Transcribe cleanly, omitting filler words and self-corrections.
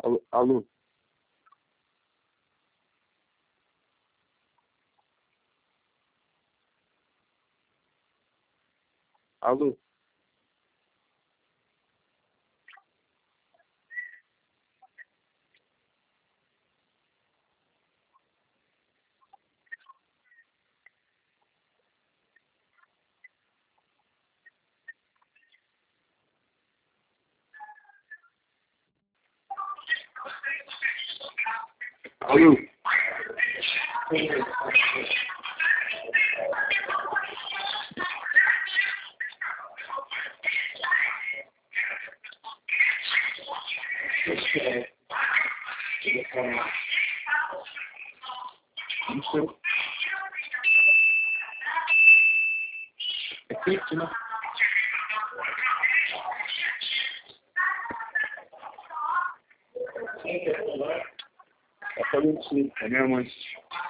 Alô, alô. Alô. Alô. Isso é feito, né? Tá falando sim, é minha mãe.